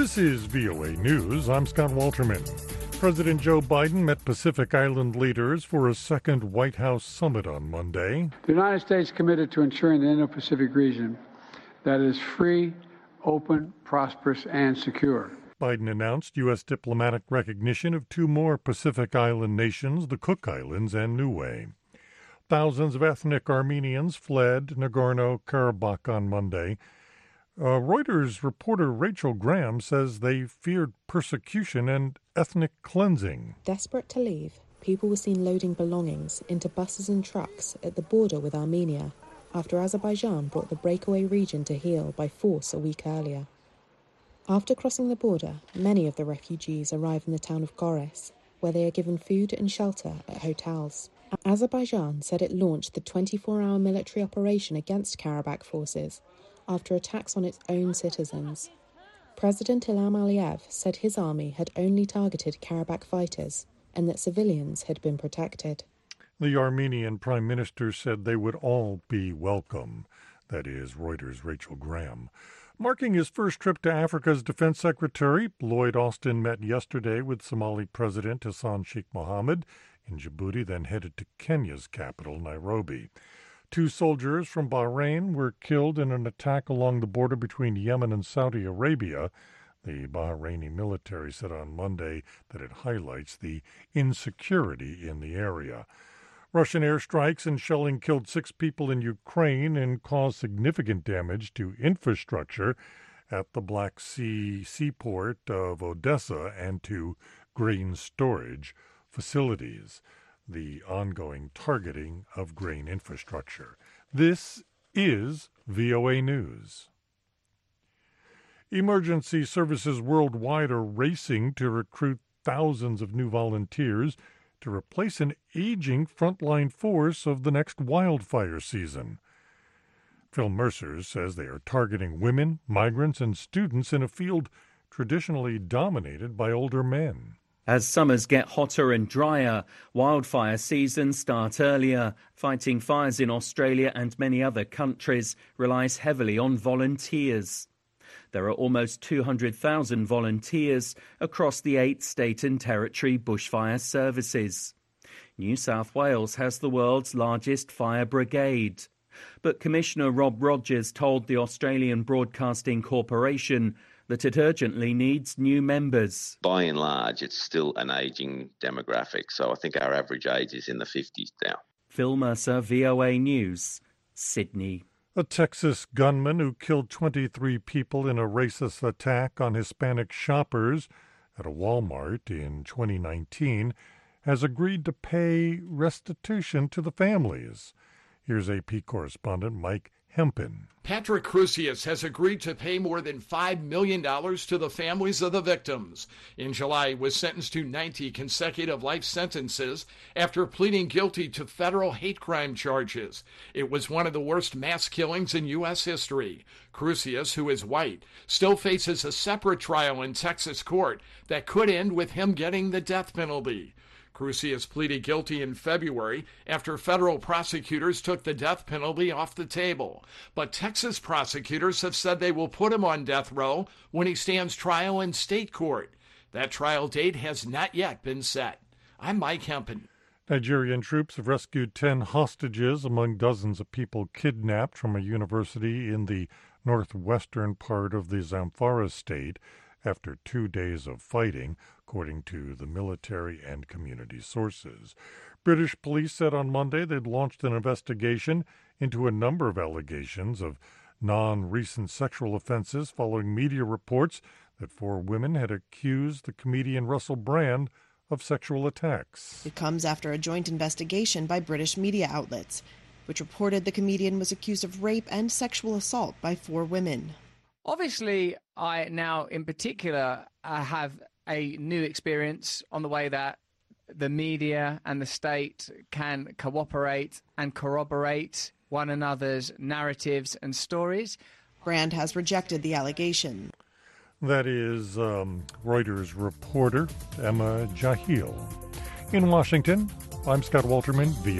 This is VOA News. I'm Scott Walterman. President Joe Biden met Pacific Island leaders for a second White House summit on Monday. The United States committed to ensuring the Indo-Pacific region that is free, open, prosperous, and secure. Biden announced U.S. diplomatic recognition of two more Pacific Island nations, the Cook Islands and Niue. Thousands of ethnic Armenians fled Nagorno-Karabakh on Monday. Reuters reporter Rachel Graham says they feared persecution and ethnic cleansing. Desperate to leave, people were seen loading belongings into buses and trucks at the border with Armenia after Azerbaijan brought the breakaway region to heel by force a week earlier. After crossing the border, many of the refugees arrive in the town of Goris, where they are given food and shelter at hotels. Azerbaijan said it launched the 24-hour military operation against Karabakh forces after attacks on its own citizens. President Ilham Aliyev said his army had only targeted Karabakh fighters and that civilians had been protected. The Armenian prime minister said they would all be welcome. That is Reuters' Rachel Graham. Marking his first trip to Africa's defense secretary, Lloyd Austin met yesterday with Somali President Hassan Sheikh Mohammed in Djibouti, then headed to Kenya's capital, Nairobi. 2 soldiers from Bahrain were killed in an attack along the border between Yemen and Saudi Arabia. The Bahraini military said on Monday that it highlights the insecurity in the area. Russian airstrikes and shelling killed 6 people in Ukraine and caused significant damage to infrastructure at the Black Sea seaport of Odessa and to grain storage facilities. The ongoing targeting of grain infrastructure. This is VOA News. Emergency services worldwide are racing to recruit thousands of new volunteers to replace an aging frontline force of the next wildfire season. Phil Mercer says they are targeting women, migrants, and students in a field traditionally dominated by older men. As summers get hotter and drier, wildfire seasons start earlier. Fighting fires in Australia and many other countries relies heavily on volunteers. There are almost 200,000 volunteers across the 8 state and territory bushfire services. New South Wales has the world's largest fire brigade. But Commissioner Rob Rogers told the Australian Broadcasting Corporation that it urgently needs new members. By and large, it's still an ageing demographic, so I think our average age is in the 50s now. Phil Mercer, VOA News, Sydney. A Texas gunman who killed 23 people in a racist attack on Hispanic shoppers at a Walmart in 2019 has agreed to pay restitution to the families. Here's AP correspondent Mike Hempen. Patrick Crusius has agreed to pay more than $5 million to the families of the victims. In July, he was sentenced to 90 consecutive life sentences after pleading guilty to federal hate crime charges. It was one of the worst mass killings in U.S. history. Crusius, who is white, still faces a separate trial in Texas court that could end with him getting the death penalty. Crusius pleaded guilty in February after federal prosecutors took the death penalty off the table. But Texas prosecutors have said they will put him on death row when he stands trial in state court. That trial date has not yet been set. I'm Mike Hempen. Nigerian troops have rescued 10 hostages among dozens of people kidnapped from a university in the northwestern part of the Zamfara state after 2 days of fighting, according to the military and community sources. British police said on Monday they'd launched an investigation into a number of allegations of non-recent sexual offenses following media reports that 4 women had accused the comedian Russell Brand of sexual attacks. It comes after a joint investigation by British media outlets, which reported the comedian was accused of rape and sexual assault by 4 women. Obviously, I now in particular have a new experience on the way that the media and the state can cooperate and corroborate one another's narratives and stories. Brand has rejected the allegation. That is Reuters reporter Emma Jahil. In Washington, I'm Scott Walterman,